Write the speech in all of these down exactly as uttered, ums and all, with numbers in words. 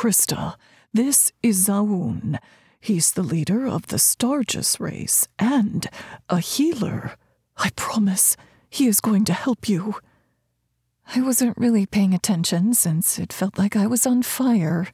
Krista, this is Zaun. He's the leader of the Stargis race and a healer. I promise he is going to help you." I wasn't really paying attention since it felt like I was on fire.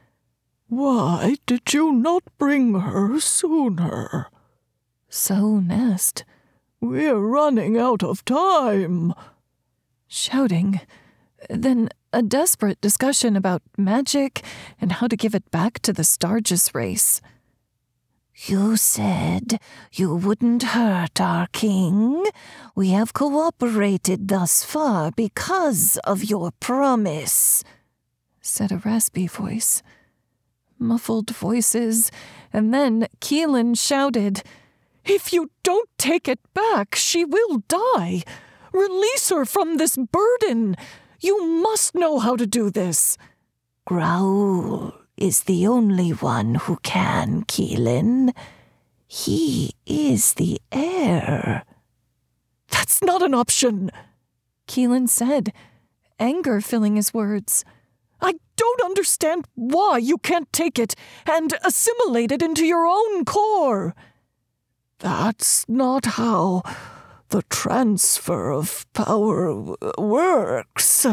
"Why did you not bring her sooner?" Zaun asked. "We're running out of time." Shouting. Then a desperate discussion about magic and how to give it back to the Stargis race. "You said you wouldn't hurt our king. We have cooperated thus far because of your promise," said a raspy voice. Muffled voices, and then Keelan shouted, "If you don't take it back, she will die. Release her from this burden. You must know how to do this." "Graul is the only one who can, Keelan. He is the heir." "That's not an option," Keelan said, anger filling his words. "I don't understand why you can't take it and assimilate it into your own core." "That's not how the transfer of power works."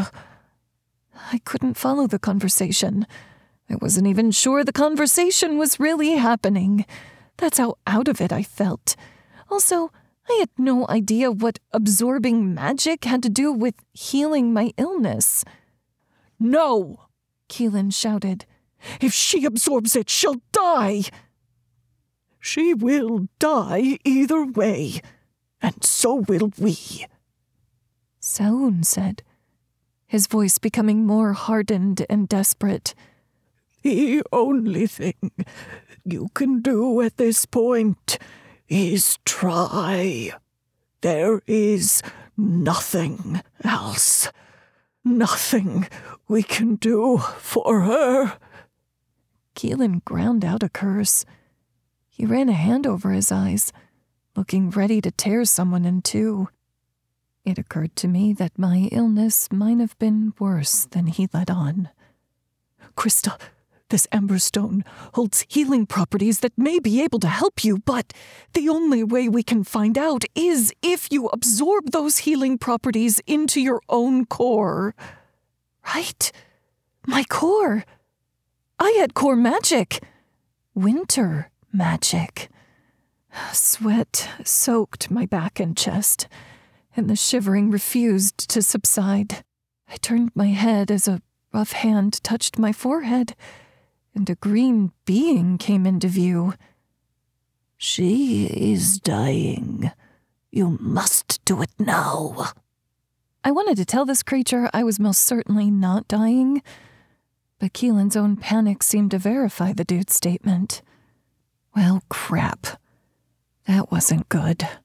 I couldn't follow the conversation. I wasn't even sure the conversation was really happening. That's how out of it I felt. Also, I had no idea what absorbing magic had to do with healing my illness. "No!" Keelan shouted. "If she absorbs it, she'll die." "She will die either way, and so will we," Zaun said, his voice becoming more hardened and desperate. "The only thing you can do at this point is try. There is nothing else. Nothing we can do for her." Keelan ground out a curse. He ran a hand over his eyes, looking ready to tear someone in two. It occurred to me that my illness might have been worse than he let on. "Krista, this Emberstone holds healing properties that may be able to help you, but the only way we can find out is if you absorb those healing properties into your own core." Right. My core. I had core magic. Winter magic. Sweat soaked my back and chest, and the shivering refused to subside. I turned my head as a rough hand touched my forehead, and a green being came into view. "She is dying. You must do it now." I wanted to tell this creature I was most certainly not dying, but Keelan's own panic seemed to verify the dude's statement. Well, crap. That wasn't good.